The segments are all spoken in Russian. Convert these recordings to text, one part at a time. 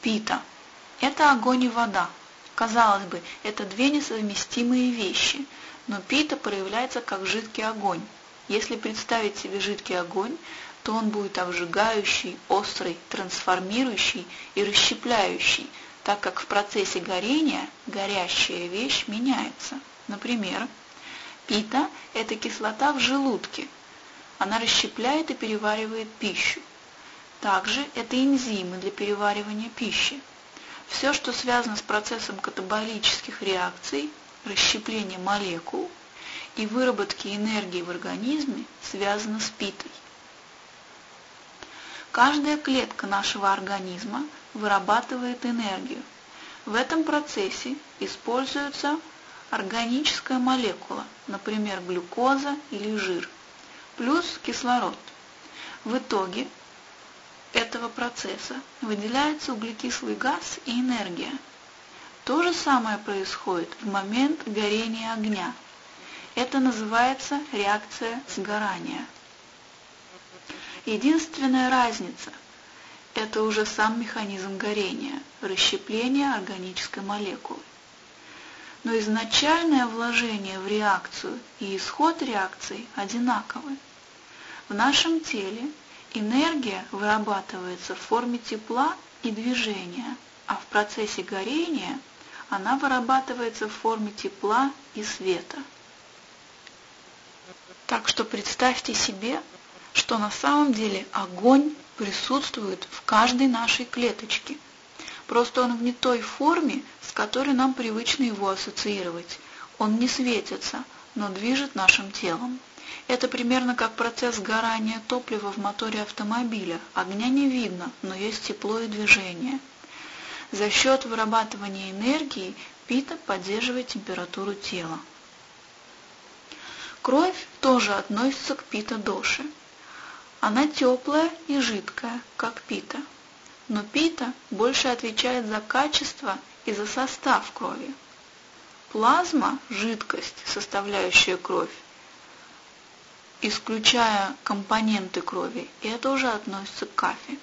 Пита – это огонь и вода. Казалось бы, это две несовместимые вещи, но пита проявляется как жидкий огонь. Если представить себе жидкий огонь, то он будет обжигающий, острый, трансформирующий и расщепляющий, так как в процессе горения горящая вещь меняется. Например, пита – это кислота в желудке. Она расщепляет и переваривает пищу. Также это энзимы для переваривания пищи. Все, что связано с процессом катаболических реакций, расщепления молекул и выработки энергии в организме, связано с питой. Каждая клетка нашего организма вырабатывает энергию. В этом процессе используется органическая молекула, например, глюкоза или жир, плюс кислород. В итоге этого процесса выделяется углекислый газ и энергия. То же самое происходит в момент горения огня. Это называется реакция сгорания. Единственная разница – это уже сам механизм горения, расщепление органической молекулы. Но изначальное вложение в реакцию и исход реакции одинаковы. В нашем теле энергия вырабатывается в форме тепла и движения, а в процессе горения она вырабатывается в форме тепла и света. Так что представьте себе, что на самом деле огонь присутствует в каждой нашей клеточке. Просто он в не той форме, с которой нам привычно его ассоциировать. Он не светится, но движет нашим телом. Это примерно как процесс сгорания топлива в моторе автомобиля. Огня не видно, но есть тепло и движение. За счет вырабатывания энергии пита поддерживает температуру тела. Кровь тоже относится к пита-доше. Она теплая и жидкая, как пита. Но пита больше отвечает за качество и за состав крови. Плазма – жидкость, составляющая кровь, исключая компоненты крови, и это уже относится к кафе.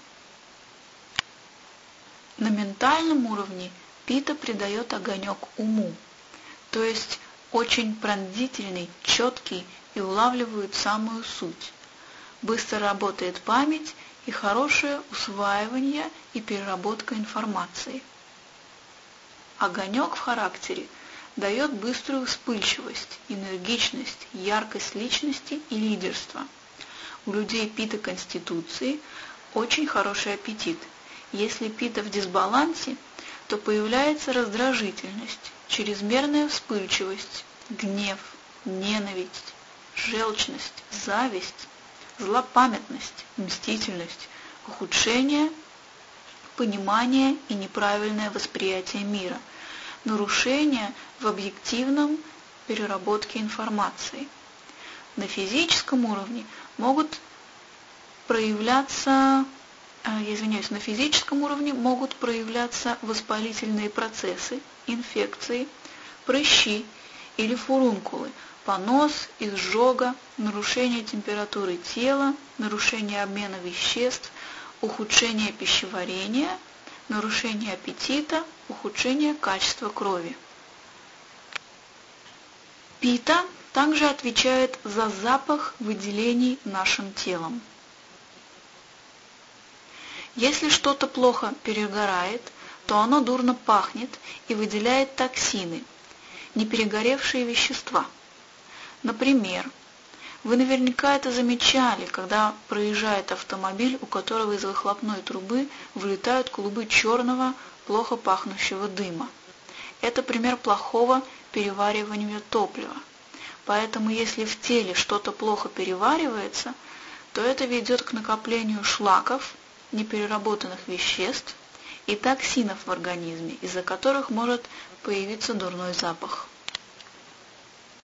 На ментальном уровне пита придает огонек уму, то есть очень пронзительный, четкий и улавливает самую суть. Быстро работает память и хорошее усваивание и переработка информации. Огонек в характере дает быструю вспыльчивость, энергичность, яркость личности и лидерство. У людей пита-конституции очень хороший аппетит. Если пита в дисбалансе, то появляется раздражительность, чрезмерная вспыльчивость, гнев, ненависть, желчность, зависть, злопамятность, мстительность, ухудшение понимания и неправильное восприятие мира, нарушения в объективном переработке информации. На физическом уровне могут проявляться воспалительные процессы, инфекции, прыщи или фурункулы, понос, изжога, нарушение температуры тела, нарушение обмена веществ, ухудшение пищеварения, нарушение аппетита, ухудшение качества крови. Пита также отвечает за запах выделений нашим телом. Если что-то плохо перегорает, то оно дурно пахнет и выделяет токсины, неперегоревшие вещества. Например, вы наверняка это замечали, когда проезжает автомобиль, у которого из выхлопной трубы вылетают клубы черного, плохо пахнущего дыма. Это пример плохого переваривания топлива. Поэтому если в теле что-то плохо переваривается, то это ведет к накоплению шлаков, непереработанных веществ и токсинов в организме, из-за которых может появиться дурной запах.